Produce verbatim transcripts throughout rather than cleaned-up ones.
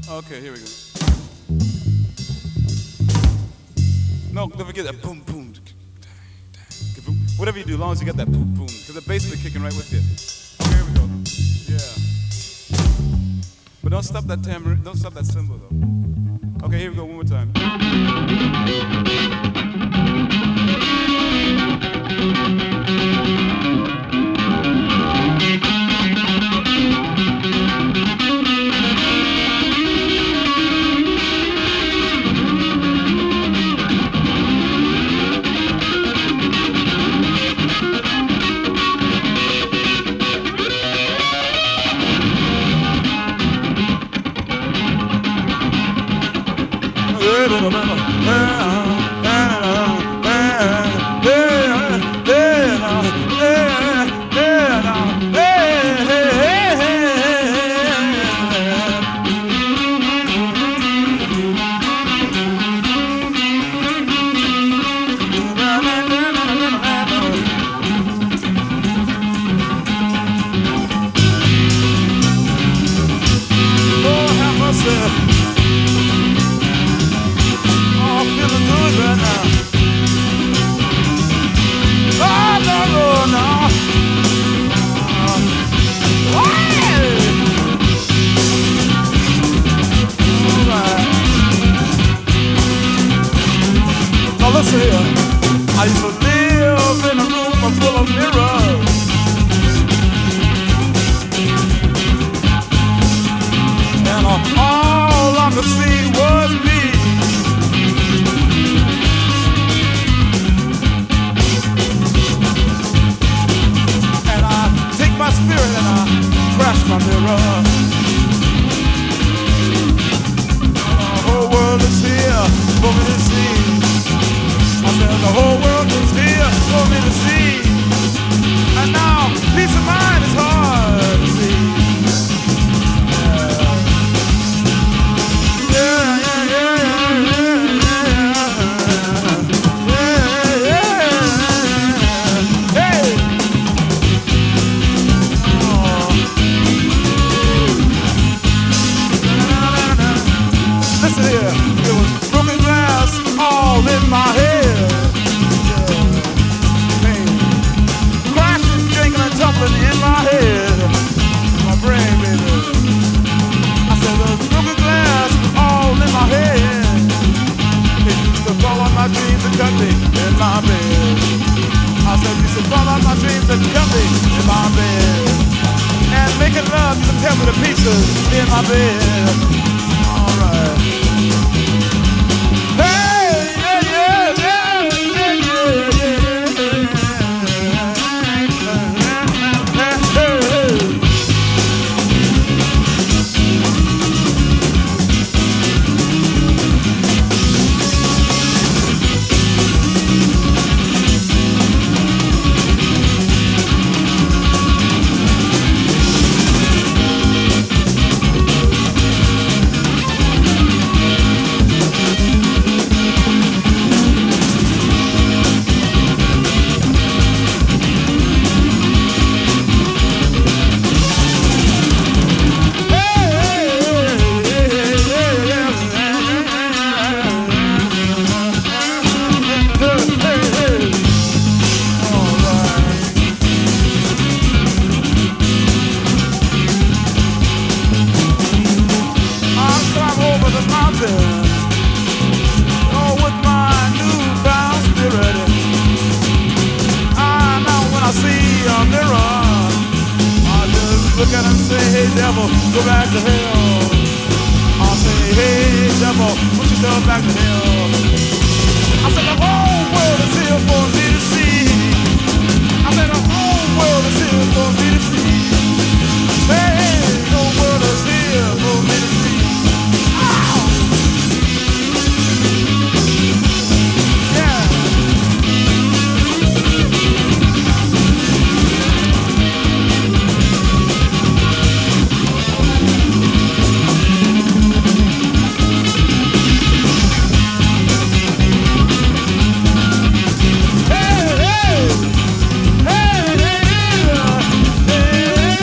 Okay, here we go. No, don't forget that boom, boom. Whatever you do, as long as you get that boom, boom. Because the bass will be kicking right with you. Okay, here we go. Yeah. But don't stop that tambourine, don't stop that cymbal though. Okay, here we go, one more time. I used to live in a room full of mirrors, and all I could see was me. And I take my spirit and I crash my mirror. The whole world is here for me to see. I said the whole world is here for me to see. And now peace of mind is hard to see. Yeah, yeah, yeah, yeah, yeah, yeah, yeah, yeah. Hey. Oh. Listen here, it was broken glass all in my head. In my head, my brain, baby. I said there's broken glass all in my head. It used to fall on my dreams and cut me in my bed. I said it used to fall on my dreams and cut me in my bed. And making love used to tear me to pieces in my bed. All right. Hey, yeah, yeah, yeah, yeah, yeah, yeah. Go back to hell. I'll say, hey, devil, put yourself back to hell. I said, the whole world is here for me to see. I said, the whole world is here for me to see. Hey, the whole world is here for me to see. Ow! Yeah. Hey, hey, hey, hey, hey.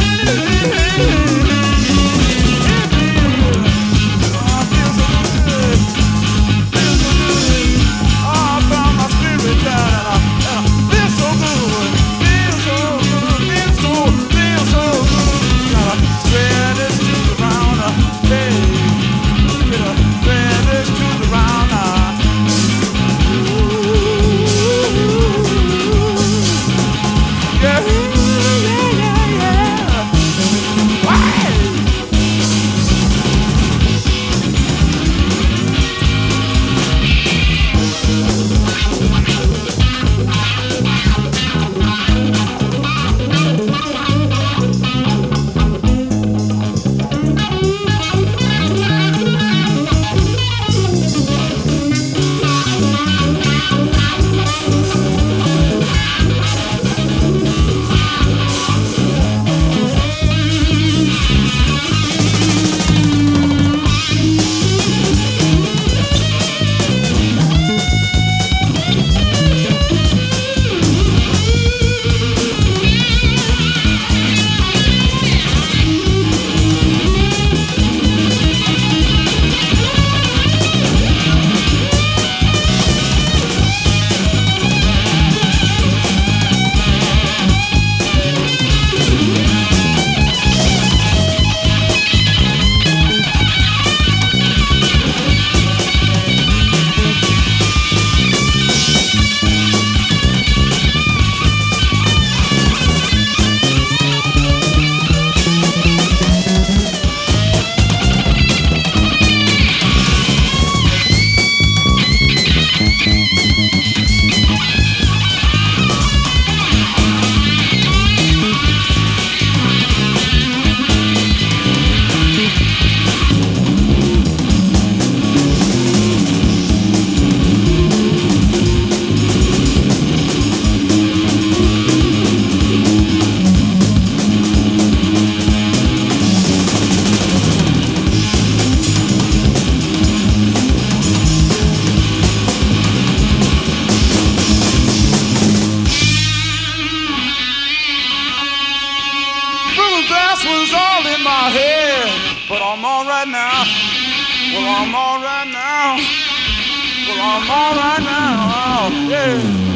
alright now. Well, I'm alright now. Well, I'm alright now. Yeah.